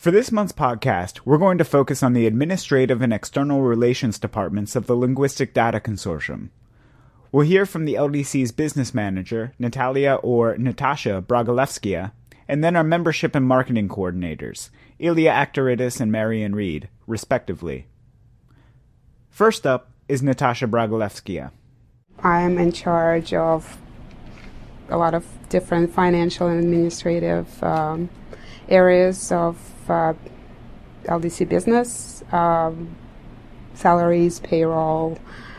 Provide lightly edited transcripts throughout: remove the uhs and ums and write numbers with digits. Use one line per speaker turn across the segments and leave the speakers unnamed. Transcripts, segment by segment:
For this month's podcast, we're going to focus on the administrative and external relations departments of the Linguistic Data Consortium. We'll hear from the LDC's business manager, Natalia or Natasha Bragalevskia, and then our membership and marketing coordinators, Ilya Aktaridis and Marian Reed, respectively. First up is Natasha Bragalevskia.
I'm in charge of a lot of different financial and administrative areas of LDC business, salaries, payroll,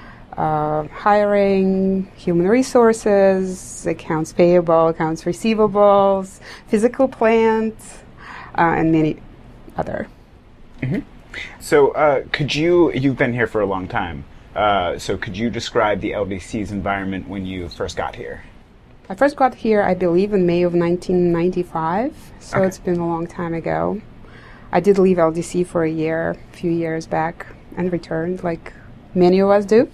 hiring, human resources, accounts payable, accounts receivables, physical plant, and many other.
Mm-hmm. So you've been here for a long time, so could you describe the LDC's environment when you first got here?
I first got here, I believe, in May of 1995, so
Okay.
It's been a long time ago. I did leave LDC for a few years back, and returned, like many of us do.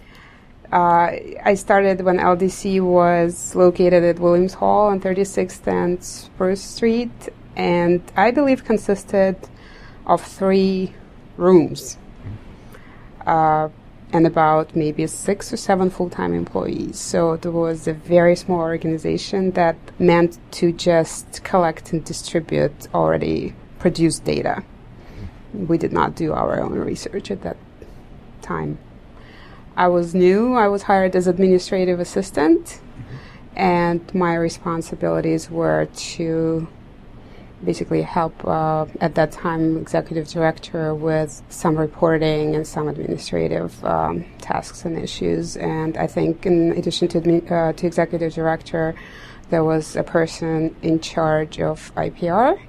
I started when LDC was located at Williams Hall on 36th and Spruce Street, and I believe consisted of 3 rooms and about maybe 6 or 7 full-time employees. So it was a very small organization that meant to just collect and distribute already produced data. We did not do our own research at that time. I was new. I was hired as administrative assistant, and my responsibilities were to basically help, at that time, executive director with some reporting and some administrative tasks and issues. And I think in addition to executive director, there was a person in charge of IPR,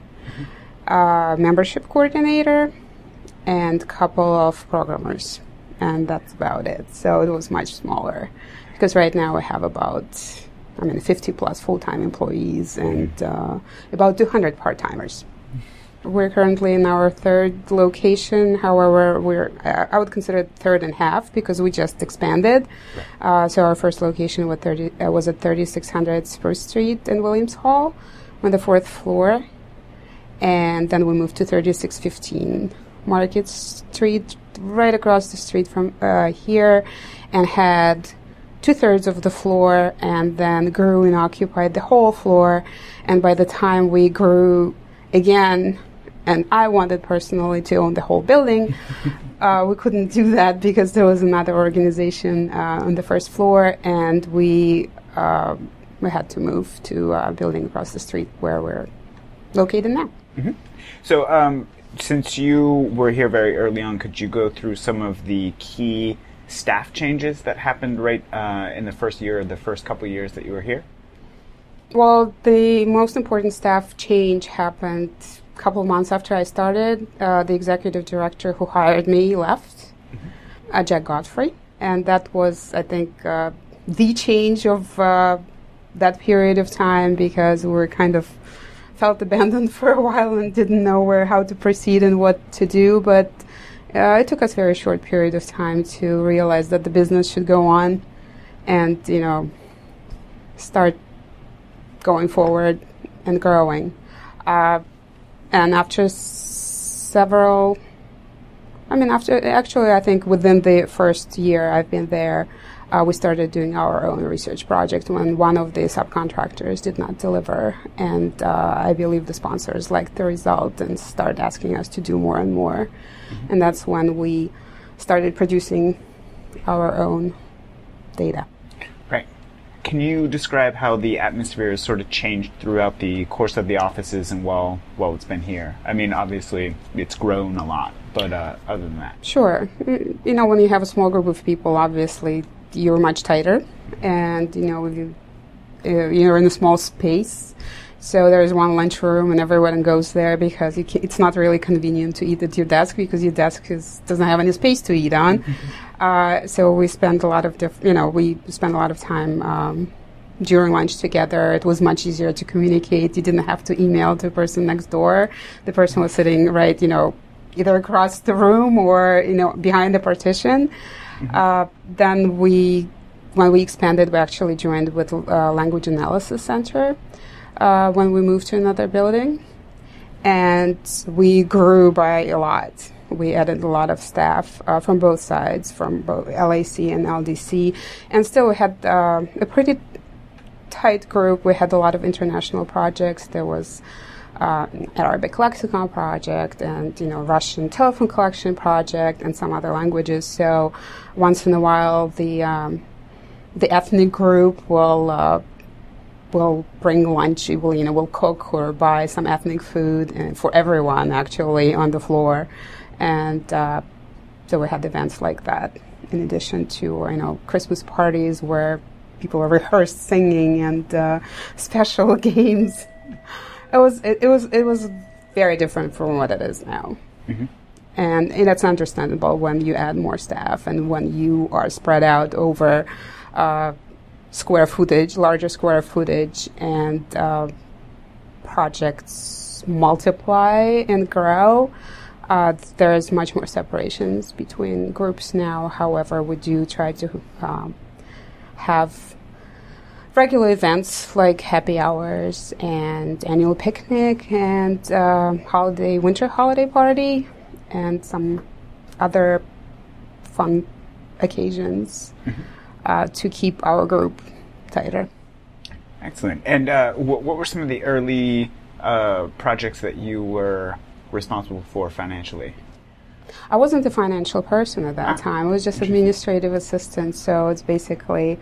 membership coordinator, and a couple of programmers. And that's about it. So it was much smaller. Because right now we have about 50 plus full-time employees and about 200 part-timers. We're currently in our 3rd location. However, I would consider it 3rd and half because we just expanded. So our first location was at 3600 Spruce Street in Williams Hall on the 4th floor. And then we moved to 3615 Market Street, right across the street from here, and had 2/3 of the floor, and then grew and occupied the whole floor. And by the time we grew again, and I wanted personally to own the whole building, we couldn't do that because there was another organization on the 1st floor, and we had to move to a building across the street where we're located now.
Mm-hmm. So since you were here very early on, could you go through some of the key staff changes that happened right in the first year or the first couple of years that you were here?
Well, the most important staff change happened a couple of months after I started. The executive director who hired me left, Jack Godfrey. And that was, I think, the change of that period of time because we were kind of felt abandoned for a while and didn't know how to proceed and what to do. But it took us a very short period of time to realize that the business should go on and, start going forward and growing. And after I think within the first year I've been there, we started doing our own research project when one of the subcontractors did not deliver. And I believe the sponsors liked the result and started asking us to do more and more. Mm-hmm. And that's when we started producing our own data.
Right. Can you describe how the atmosphere has sort of changed throughout the course of the offices and while it's been here? I mean, obviously, it's grown a lot, but other than that.
Sure. When you have a small group of people, obviously, you're much tighter, and you're in a small space, so there's one lunchroom and everyone goes there because it's not really convenient to eat at your desk because your desk doesn't have any space to eat on. So we spend a lot of time during lunch together. It was much easier to communicate. You didn't have to email the person next door. The person was sitting right, either across the room or behind the partition. Then when we expanded, we actually joined with Language Analysis Center when we moved to another building. And we grew by a lot. We added a lot of staff from both sides, from both LAC and LDC, and still we had a pretty tight group. We had a lot of international projects. There was Arabic lexicon project and Russian telephone collection project and some other languages. So once in a while, the ethnic group will bring lunch. We'll cook or buy some ethnic food for everyone actually on the floor. And so we had events like that, in addition to Christmas parties where people rehearsed singing and special games. It was very different from what it is now, and that's understandable when you add more staff and when you are spread out over larger square footage, and projects multiply and grow. There is much more separations between groups now. However, we do try to have regular events like happy hours and annual picnic and winter holiday party and some other fun occasions to keep our group tighter.
Excellent. And what were some of the early projects that you were responsible for financially?
I wasn't a financial person at that time. I was just administrative assistant. So it's basically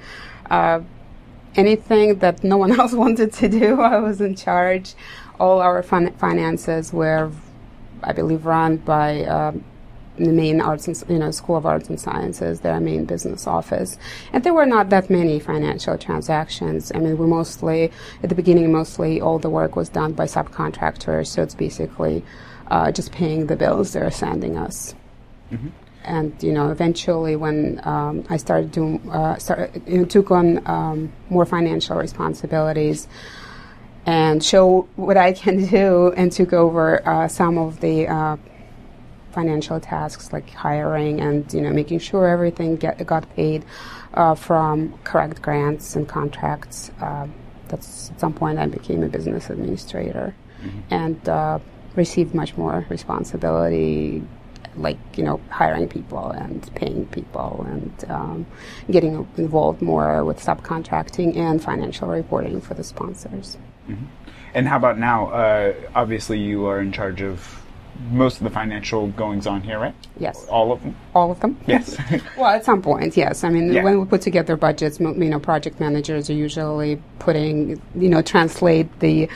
anything that no one else wanted to do, I was in charge. All our finances were, I believe, run by the main School of Arts and Sciences, their main business office. And there were not that many financial transactions. I mean, at the beginning, all the work was done by subcontractors. So it's basically just paying the bills they're sending us. And eventually, when I started took on more financial responsibilities and show what I can do, and took over some of the financial tasks like hiring and making sure everything got paid from correct grants and contracts. That's at some point I became a business administrator and received much more responsibility, like hiring people and paying people and getting involved more with subcontracting and financial reporting for the sponsors.
And how about now? Obviously, you are in charge of most of the financial goings on here, right?
Yes.
All of them?
All of them?
Yes.
Well, at some point, yes. I mean, when we put together budgets, project managers are usually translate the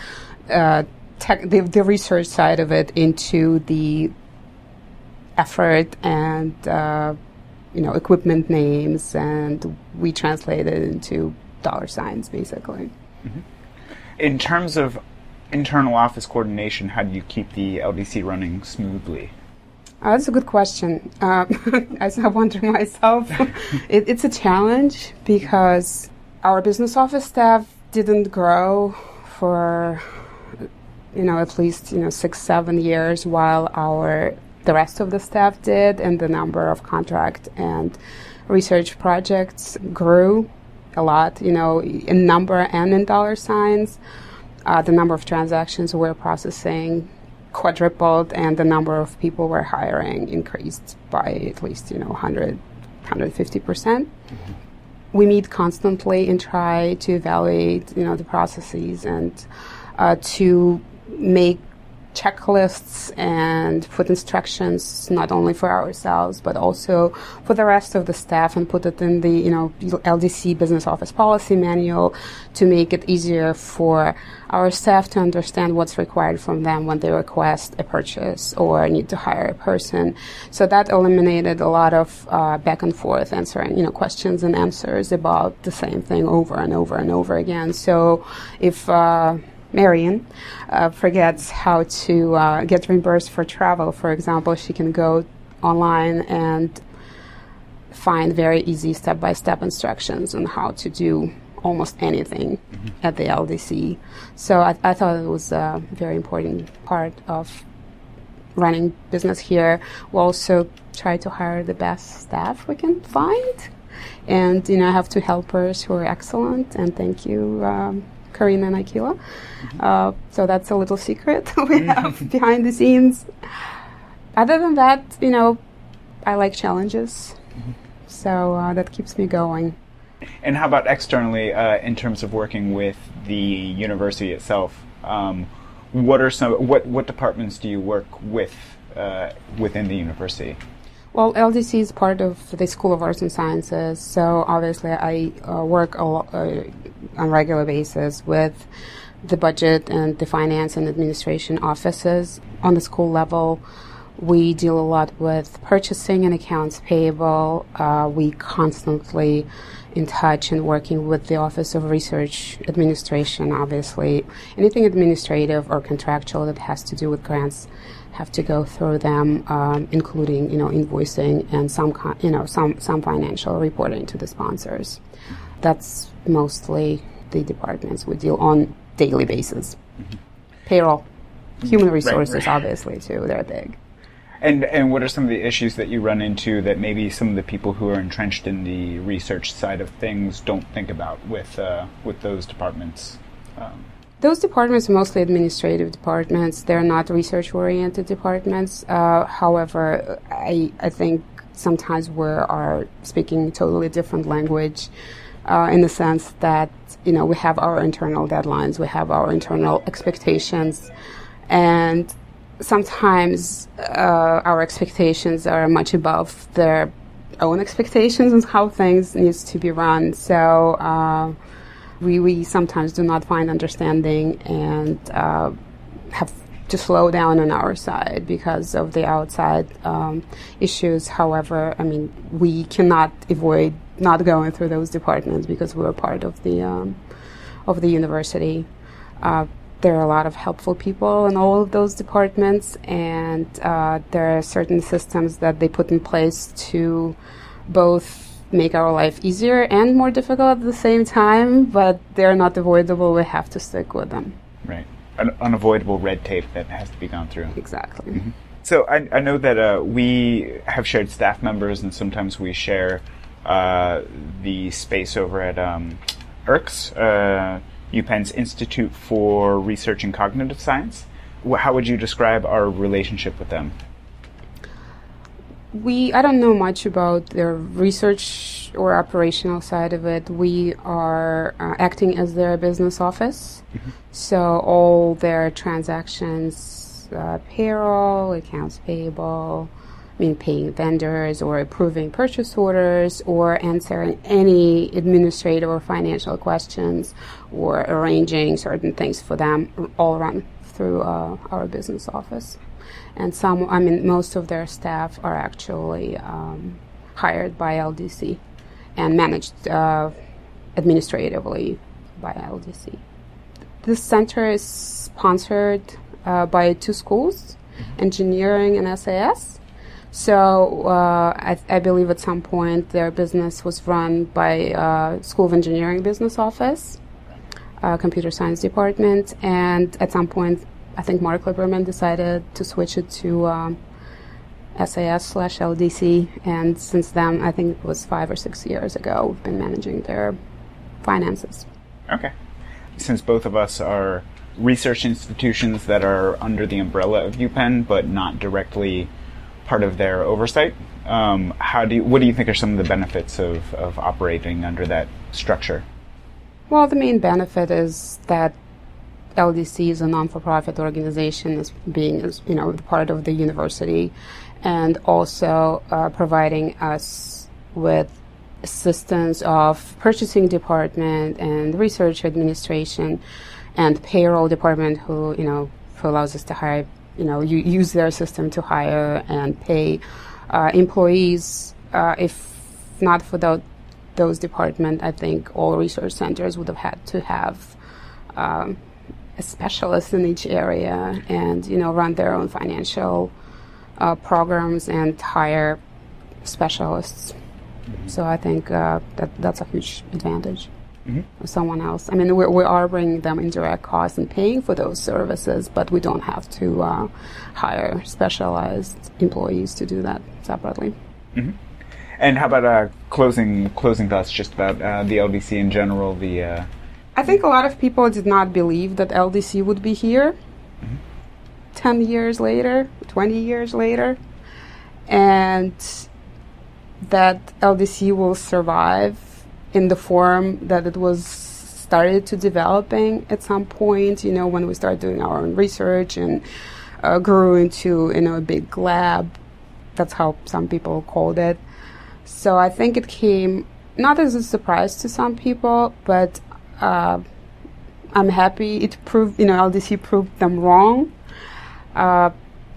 research side of it into the effort and equipment names, and we translate it into dollar signs, basically.
In terms of internal office coordination, how do you keep the LDC running smoothly?
That's a good question. As I wonder myself, it's a challenge because our business office staff didn't grow for at least 6-7 years, while the rest of the staff did, and the number of contract and research projects grew a lot, in number and in dollar signs. The number of transactions we're processing quadrupled, and the number of people we're hiring increased by at least 150%. We meet constantly and try to evaluate the processes and to make checklists and put instructions not only for ourselves but also for the rest of the staff, and put it in the LDC business office policy manual to make it easier for our staff to understand what's required from them when they request a purchase or need to hire a person. So that eliminated a lot of back and forth answering questions and answers about the same thing over and over and over again. So if Marion forgets how to get reimbursed for travel, for example, she can go online and find very easy step-by-step instructions on how to do almost anything at the LDC. So I thought it was a very important part of running business here. We also try to hire the best staff we can find. And, I have 2 helpers who are excellent, and thank you Karina and Akila. So that's a little secret we have behind the scenes. Other than that, I like challenges. So that keeps me going.
And how about externally, in terms of working with the university itself? What departments do you work with within the university?
Well, LDC is part of the School of Arts and Sciences, so obviously I work on a regular basis with the budget and the finance and administration offices. On the school level, we deal a lot with purchasing and accounts payable. We constantly in touch and working with the Office of Research Administration, obviously. Anything administrative or contractual that has to do with grants have to go through them, including, invoicing and some financial reporting to the sponsors. That's mostly the departments we deal on daily basis. Payroll, human resources, right. Obviously, too. They're big.
And what are some of the issues that you run into that maybe some of the people who are entrenched in the research side of things don't think about with those departments?
Those departments are mostly administrative departments. They're not research-oriented departments. However, I think sometimes we are speaking a totally different language in the sense that, we have our internal deadlines, we have our internal expectations, and sometimes our expectations are much above their own expectations and how things needs to be run. So we sometimes do not find understanding and have to slow down on our side because of the outside issues. However, we cannot avoid not going through those departments because we're part of the university. There are a lot of helpful people in all of those departments, and there are certain systems that they put in place to both make our life easier and more difficult at the same time, but they're not avoidable. We have to stick with them.
Right. An unavoidable red tape that has to be gone through.
Exactly.
Mm-hmm. So I know that we have shared staff members, and sometimes we share the space over at IRCS, UPenn's Institute for Research in Cognitive Science. How would you describe our relationship with them?
I don't know much about their research or operational side of it. We are acting as their business office. Mm-hmm. So all their transactions, payroll, accounts payable, paying vendors or approving purchase orders or answering any administrative or financial questions or arranging certain things for them all run through our business office. And most of their staff are actually hired by LDC and managed administratively by LDC. This center is sponsored by two schools, engineering and SAS. So I believe at some point their business was run by School of Engineering Business Office, Computer Science Department, and at some point I think Mark Lieberman decided to switch it to SAS/LDC, and since then, I think it was 5 or 6 years ago, we've been managing their finances.
Okay. Since both of us are research institutions that are under the umbrella of UPenn, but not directly part of their oversight, what do you think are some of the benefits of operating under that structure?
Well, the main benefit is that LDC is a non-for-profit organization, as being part of the university, and also providing us with assistance of purchasing department and research administration and payroll department, who allows us to hire, use their system to hire and pay employees. If not for those departments, I think all research centers would have had to have a specialist in each area and run their own financial programs and hire specialists. Mm-hmm. So I think that's a huge advantage of someone else. We are bringing them indirect costs and paying for those services, but we don't have to hire specialized employees to do that separately.
Mm-hmm. And how about closing thoughts just about the LDC in general, the
I think a lot of people did not believe that LDC would be here 10 years later, 20 years later, and that LDC will survive in the form that it was started to developing at some point, when we started doing our own research and grew into, a big lab. That's how some people called it. So I think it came not as a surprise to some people, but I'm happy it proved, LDC proved them wrong. I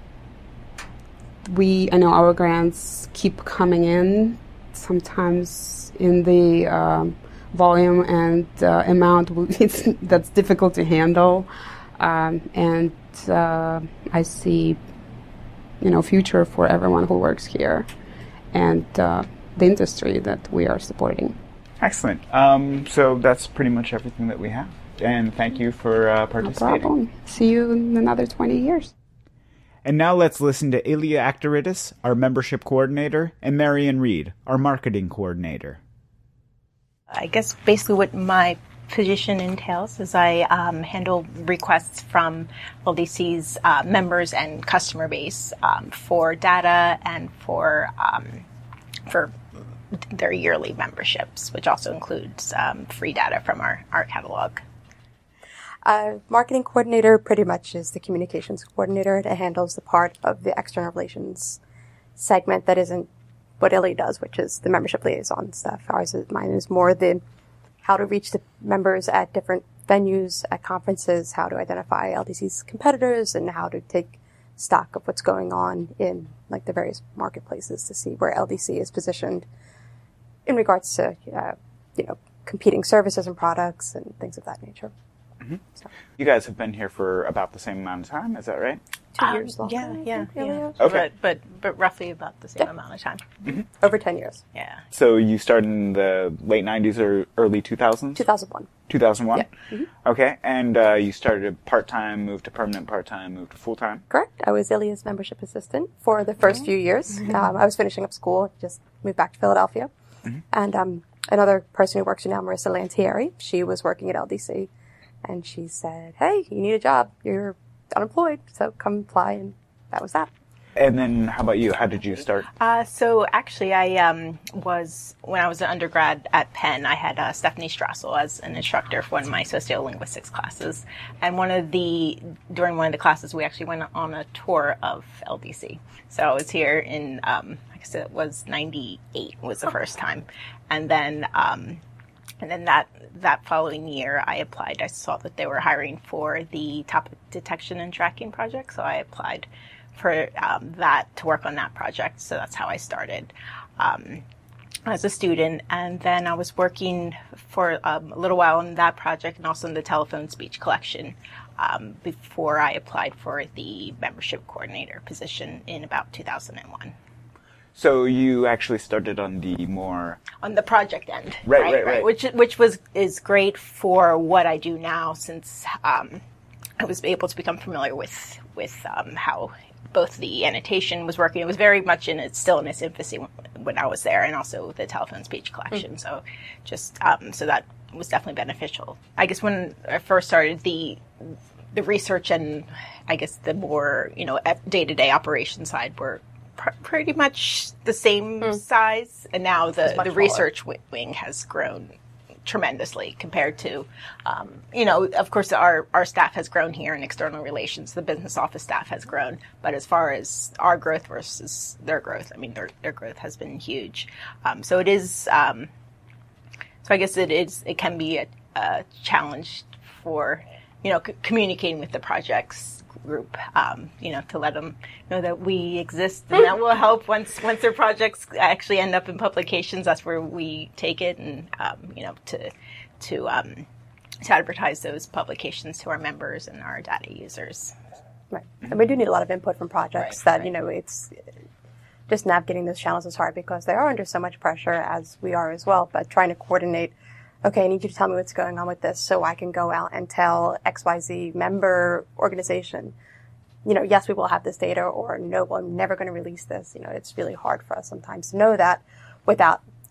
know our grants keep coming in, sometimes in the volume and amount that's difficult to handle. And I see, future for everyone who works here and the industry that we are supporting.
Excellent. So that's pretty much everything that we have. And thank you for participating.
No problem. See you in another 20 years.
And now let's listen to Ilya Aktaridis, our membership coordinator, and Marion Reed, our marketing coordinator.
I guess basically what my position entails is I handle requests from LDC's members and customer base for data and for their yearly memberships, which also includes free data from our catalog.
Marketing coordinator pretty much is the communications coordinator that handles the part of the external relations segment that isn't what Ilya does, which is the membership liaison stuff. Mine is more the how to reach the members at different venues, at conferences, how to identify LDC's competitors, and how to take stock of what's going on in the various marketplaces to see where LDC is positioned in regards to competing services and products and things of that nature.
Mm-hmm. So. You guys have been here for about the same amount of time, is that right?
2 years long.
Yeah.
Okay.
But roughly about the same amount of time.
Mm-hmm.
Over 10 years.
Yeah.
So you started in the late 90s or early 2000s?
2001.
2001?
Yeah. Mm-hmm.
Okay. And you started part-time, moved to permanent part-time, moved to full-time?
Correct. I was Ilya's membership assistant for the first few years.
Mm-hmm.
I was finishing up school, just moved back to Philadelphia.
Mm-hmm.
And another person who works here now, Marissa Lantieri, she was working at LDC. And she said, hey, you need a job. You're unemployed, so come apply. And that was that.
And then how about you? How did you start?
So actually, I was, when I was an undergrad at Penn, I had Stephanie Strassel as an instructor for one of my sociolinguistics classes. And during one of the classes, we actually went on a tour of LDC. So I was here in, like I said, it was 98 was the first time. And then that following year, I applied. I saw that they were hiring for the topic detection and tracking project, so I applied for that to work on that project. So that's how I started as a student. And then I was working for a little while on that project and also in the telephone speech collection before I applied for the membership coordinator position in about 2001.
So you actually started on the project end,
right. Which is great for what I do now, since I was able to become familiar with how both the annotation was working. It was very much still in its infancy when I was there, and also the telephone speech collection. So so that was definitely beneficial. I guess when I first started the research and I guess the more day-to-day operation side were pretty much the same size, and now the research wing has grown tremendously compared to, of course our staff has grown here in external relations, the business office staff has grown, but as far as our growth versus their growth, I mean, their growth has been huge. So it is, so I guess it can be a challenge for, communicating with the projects group, to let them know that we exist, and that will help once their projects actually end up in publications. That's where we take it, and to advertise those publications to our members and our data users.
Right, and we do need a lot of input from projects. It's just navigating those channels is hard because they are under so much pressure, as we are as well. But trying to coordinate. Okay, I need you to tell me what's going on with this so I can go out and tell XYZ member organization, yes, we will have this data, or no, I'm never going to release this. It's really hard for us sometimes to know that without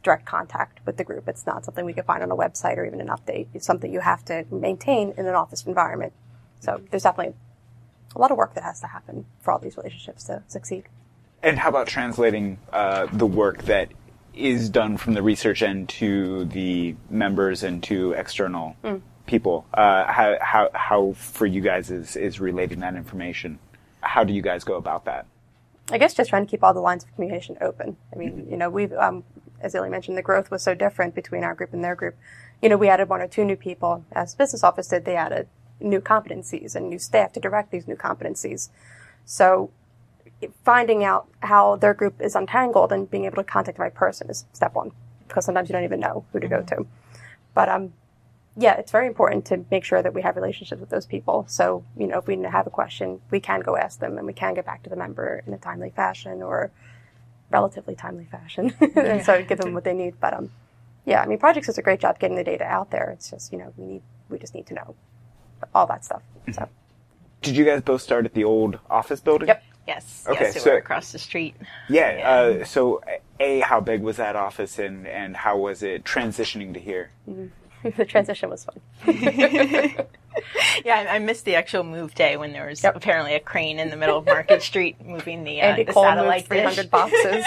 direct contact with the group. It's not something we can find on a website or even an update. It's something you have to maintain in an office environment. So there's definitely a lot of work that has to happen for all these relationships to succeed.
And how about translating the work that is done from the research end to the members and to external people? How for you guys is relating that information? How do you guys go about that?
I guess just trying to keep all the lines of communication open. I mean, we've, as Illy mentioned, the growth was so different between our group and their group. We added 1 or 2 new people. As business office did, they added new competencies and new staff to direct these new competencies. So finding out how their group is untangled and being able to contact the right person is step 1, because sometimes you don't even know who to go to. But yeah, it's very important to make sure that we have relationships with those people. So, if we have a question, we can go ask them and we can get back to the member in a timely fashion or relatively timely fashion. And so give them what they need. But, yeah, I mean, Projects does a great job getting the data out there. It's just, we just need to know all that stuff. So.
Did you guys both start at the old office building?
Yep.
Yes.
Okay,
so
so
we're across the street.
Yeah. So, how big was that office and how was it transitioning to here?
The transition was fun.
Yeah, I missed the actual move day when there was apparently a crane in the middle of Market Street moving the
Cole
satellite
moved 300 boxes.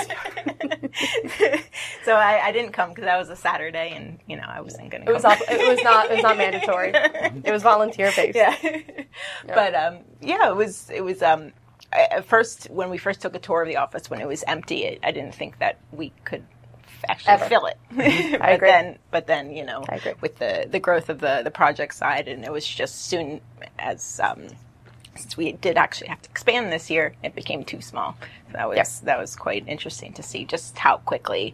So I didn't come because that was a Saturday, and I wasn't going to come.
It was not mandatory. It was volunteer based.
Yeah. But it was. At first, when we first took a tour of the office, when it was empty, I didn't think that we could actually fill it.
I agree.
But then, with the growth of the project side, and it was just soon as since we did actually have to expand this year, it became too small. So that was quite interesting to see just how quickly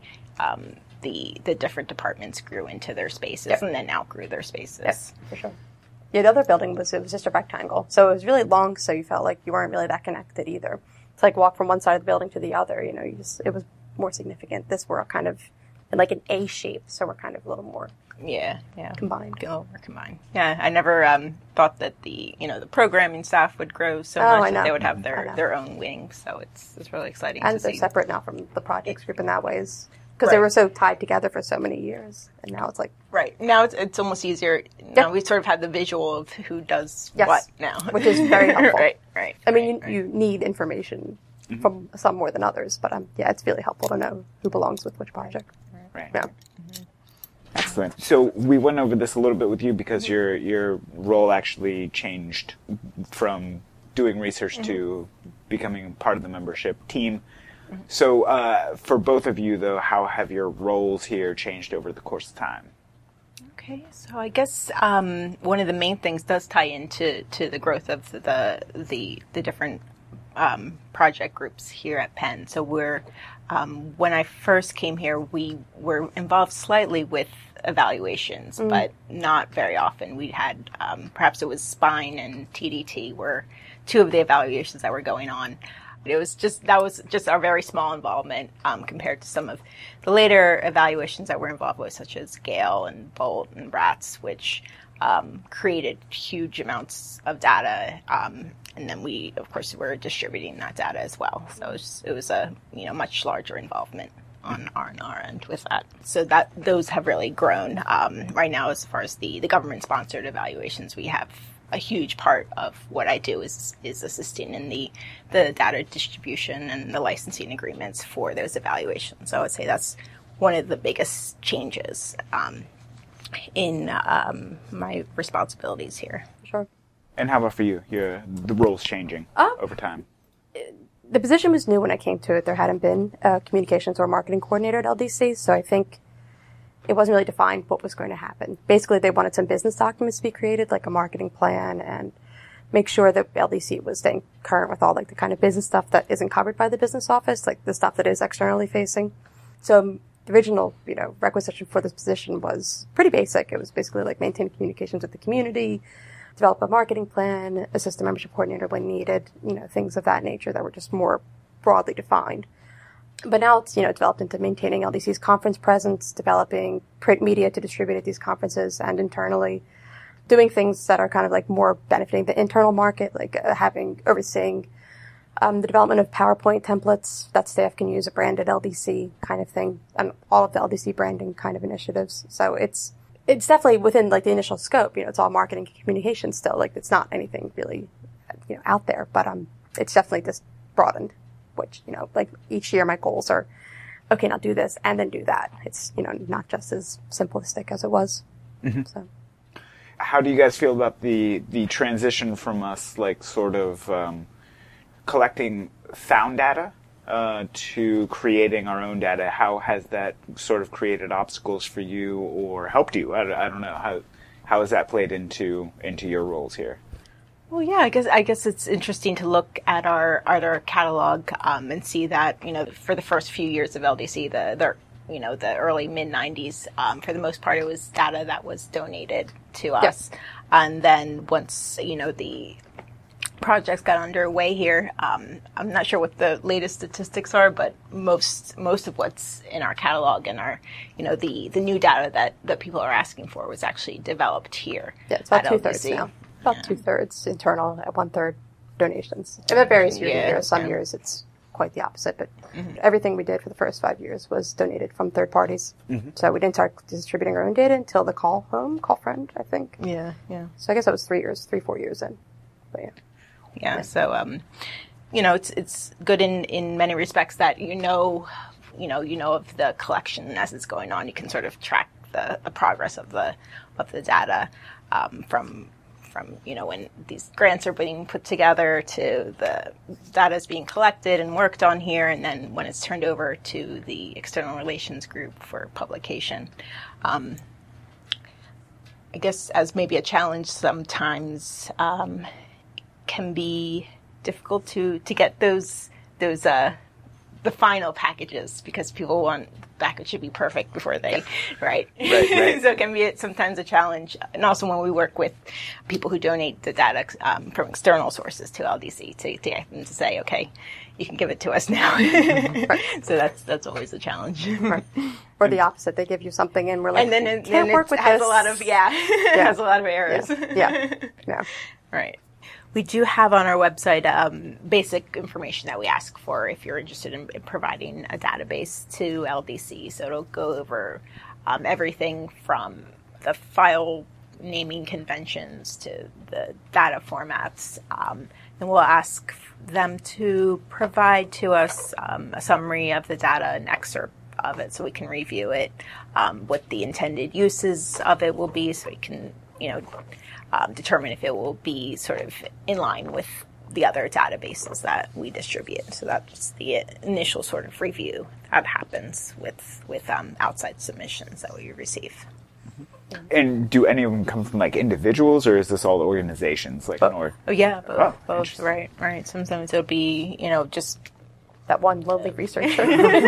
the different departments grew into their spaces and then outgrew their spaces.
Yes, for sure. Yeah, the other building was just a rectangle, so it was really long. So you felt like you weren't really that connected either. To walk from one side of the building to the other, it was more significant. This we're kind of in an A shape, so we're kind of a little more combined.
A little more combined. Yeah, I never thought that the programming staff would grow so much that they would have their own wing. So it's really exciting.
And they're separate now from the projects group in that ways. Because they were so tied together for so many years, and now it's
right now it's almost easier. Now we sort of have the visual of who does what now,
which is very helpful.
Right.
I mean, you need information from some more than others, but it's really helpful to know who belongs with which project.
Right.
Yeah.
Excellent. So we went over this a little bit with you because your role actually changed from doing research to becoming part of the membership team. So for both of you, though, how have your roles here changed over the course of time?
Okay, so I guess one of the main things does tie into the growth of the different project groups here at Penn. So when I first came here, we were involved slightly with evaluations, but not very often. We had perhaps it was Spine and TDT were 2 of the evaluations that were going on. That was just our very small involvement compared to some of the later evaluations that we're involved with, such as Gale and Bolt and Bratz, which created huge amounts of data. And then we, of course, were distributing that data as well. So it was a much larger involvement on our end with that. So those have really grown. Right now, as far as the government-sponsored evaluations, we have a huge part of what I do is assisting in the data distribution and the licensing agreements for those evaluations. So I would say that's one of the biggest changes in my responsibilities here.
Sure.
And how about for you? The role's changing over time.
The position was new when I came to it. There hadn't been a communications or marketing coordinator at LDC, so I think it wasn't really defined what was going to happen. Basically, they wanted some business documents to be created, like a marketing plan, and make sure that LDC was staying current with all the kind of business stuff that isn't covered by the business office, like the stuff that is externally facing. So the original, requisition for this position was pretty basic. It was basically maintain communications with the community, develop a marketing plan, assist the membership coordinator when needed, things of that nature that were just more broadly defined. But now it's, developed into maintaining LDC's conference presence, developing print media to distribute at these conferences and internally, doing things that are kind of more benefiting the internal market, overseeing The development of PowerPoint templates that staff can use, a branded LDC kind of thing, and all of the LDC branding kind of initiatives. So it's definitely within like the initial scope. It's all marketing and communication still. Like it's not anything really, out there. But it's definitely just broadened. Which like each year my goals are, okay, now do this and then do that. It's not just as simplistic as it was. Mm-hmm. So.
How do you guys feel about the transition from us like sort of collecting found data to creating our own data? How has that sort of created obstacles for you or helped you? I don't know. How has that played into your roles here?
Well, yeah, I guess it's interesting to look at our catalog and see that for the first few years of LDC, the early mid 90s, for the most part, it was data that was donated to us, yes. And then once the projects got underway here, I'm not sure what the latest statistics are, but most of what's in our catalog and our the new data that people are asking for was actually developed here.
Yeah, it's about 2/3 now. About 2/3 internal, 1/3 donations. And that varies year to year. Some years it's quite the opposite, but everything we did for the first 5 years was donated from third parties. Mm-hmm. So we didn't start distributing our own data until the call friend, I think.
Yeah.
So I guess that was 4 years in. But yeah.
Yeah. So, it's good in many respects that you know of the collection as it's going on. You can sort of track the progress of the data from when these grants are being put together to the data is being collected and worked on here, and then when it's turned over to the external relations group for publication. I guess as maybe a challenge sometimes can be difficult to get those the final packages because people want the package should be perfect before they right. So it can be sometimes a challenge, and also when we work with people who donate the data from external sources to LDC to get them to say, okay, you can give it to us now. So that's always a challenge.
Right. Or the opposite, they give you something and we're like,
and then it
work with
has
this.
A lot of it has a lot of errors.
Yeah.
Right. We do have on our website basic information that we ask for if you're interested in providing a database to LDC. So it'll go over everything from the file naming conventions to the data formats. And we'll ask them to provide to us a summary of the data, an excerpt of it so we can review it, what the intended uses of it will be so we can, determine if it will be sort of in line with the other databases that we distribute. So that's the initial sort of review that happens with outside submissions that we receive.
And do any of them come from like individuals, or is this all organizations? Like
both. Both. Right. Sometimes it'll be just
that one lonely researcher.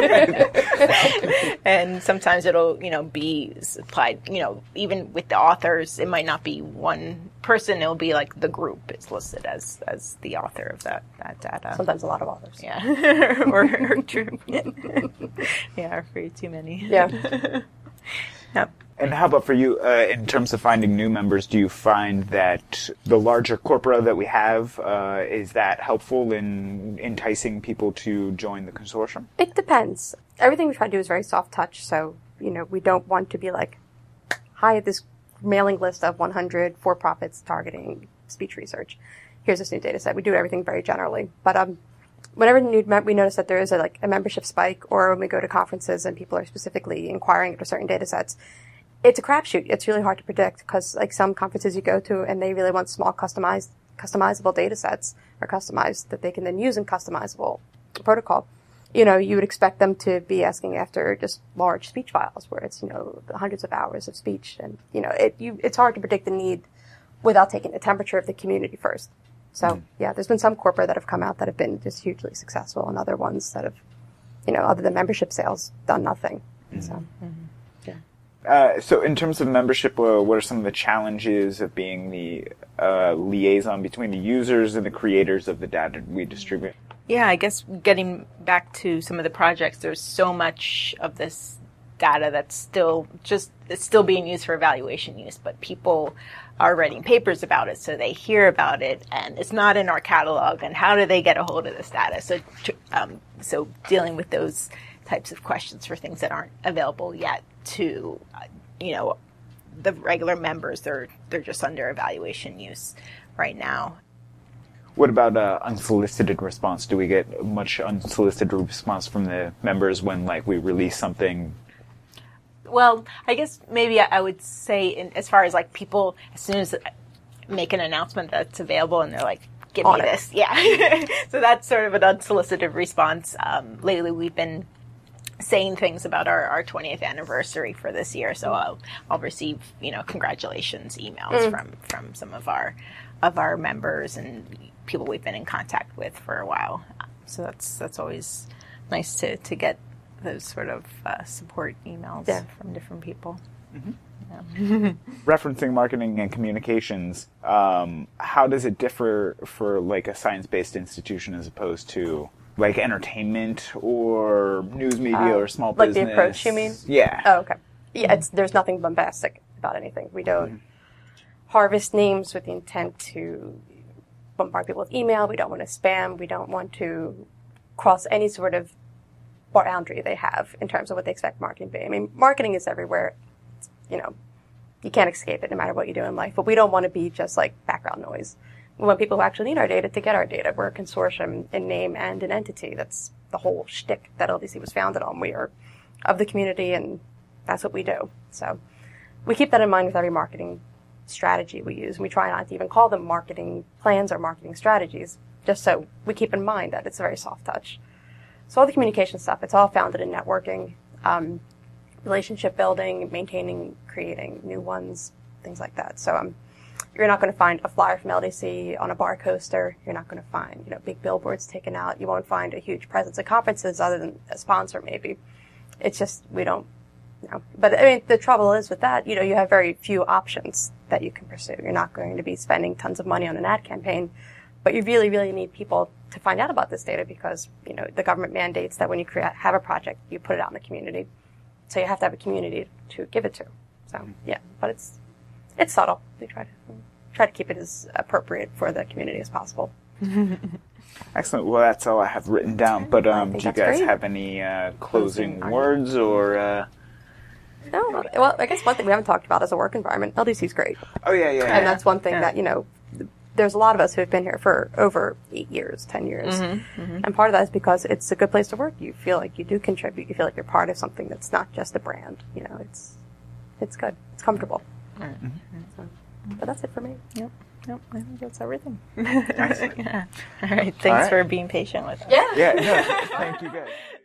And sometimes it'll, be supplied, even with the authors, it might not be one person, it'll be like the group is listed as the author of that data.
Sometimes a lot of authors.
Yeah. or true. Yeah, or for too many.
Yeah.
Yep.
And how about for you, in terms of finding new members, do you find that the larger corpora that we have, is that helpful in enticing people to join the consortium?
It depends. Everything we try to do is very soft touch, so, we don't want to be like, hi, this mailing list of 100 for-profits targeting speech research. Here's this new data set. We do everything very generally. But whenever we notice that there is a membership spike, or when we go to conferences and people are specifically inquiring into certain data sets, it's a crapshoot. It's really hard to predict because some conferences you go to and they really want small customizable data sets or customized that they can then use in customizable protocol. You would expect them to be asking after just large speech files where it's, hundreds of hours of speech. And, it's hard to predict the need without taking the temperature of the community first. So, yeah, there's been some corporate that have come out that have been just hugely successful and other ones that have, other than membership sales, done nothing. So, yeah.
So in terms of membership, what are some of the challenges of being the liaison between the users and the creators of the data we distribute?
Yeah, I guess getting back to some of the projects, there's so much of this data that's still being used for evaluation use, but people are writing papers about it, so they hear about it, and it's not in our catalog. And how do they get a hold of this data? So dealing with those types of questions for things that aren't available yet to, the regular members, they're just under evaluation use right now.
What about unsolicited response? Do we get much unsolicited response from the members when, we release something?
Well, I guess maybe I would say, as far as people, as soon as make an announcement that's available, and they're like, "Give me this," yeah. So that's sort of an unsolicited response. Lately, we've been saying things about our 20th anniversary for this year, so I'll receive congratulations emails from some of our members and people we've been in contact with for a while. So that's always nice to get those sort of support emails from different people. Mm-hmm. Yeah.
Referencing marketing and communications, how does it differ for a science-based institution as opposed to entertainment or news media or small business?
The approach, you mean?
Yeah.
Oh, okay. Yeah, there's nothing bombastic about anything. We don't harvest names with the intent to bombard people with email. We don't want to spam. We don't want to cross any sort of boundary they have in terms of what they expect marketing to be. I mean, marketing is everywhere. You can't escape it no matter what you do in life. But we don't want to be just background noise. We want people who actually need our data to get our data. We're a consortium in name and in entity. That's the whole shtick that LDC was founded on. We are of the community, and that's what we do. So we keep that in mind with every marketing strategy we use. We try not to even call them marketing plans or marketing strategies, just so we keep in mind that it's a very soft touch. So all the communication stuff, it's all founded in networking, relationship building, maintaining, creating new ones, things like that. So you're not going to find a flyer from LDC on a bar coaster. You're not going to find big billboards taken out. You won't find a huge presence at conferences other than a sponsor maybe. It's just we don't. But I mean, the trouble is with that, you have very few options that you can pursue. You're not going to be spending tons of money on an ad campaign, but you really, really need people to find out about this data because, the government mandates that when you have a project, you put it out in the community. So you have to have a community to give it to. So, yeah, but it's subtle. We try to keep it as appropriate for the community as possible.
Excellent. Well, that's all I have written down. But do you guys have any closing words or...
No. Well, I guess one thing we haven't talked about is a work environment. LDC is great.
Oh, yeah.
And that's one thing that, there's a lot of us who have been here for over 8 years, 10 years. Mm-hmm, mm-hmm. And part of that is because it's a good place to work. You feel like you do contribute. You feel like you're part of something that's not just a brand. It's good. It's comfortable. Mm-hmm. So, but that's it for me.
Yep. I think that's everything.
Excellent.
Yeah. All right. Thanks for being patient with us.
Yeah.
Yeah. Thank you, guys.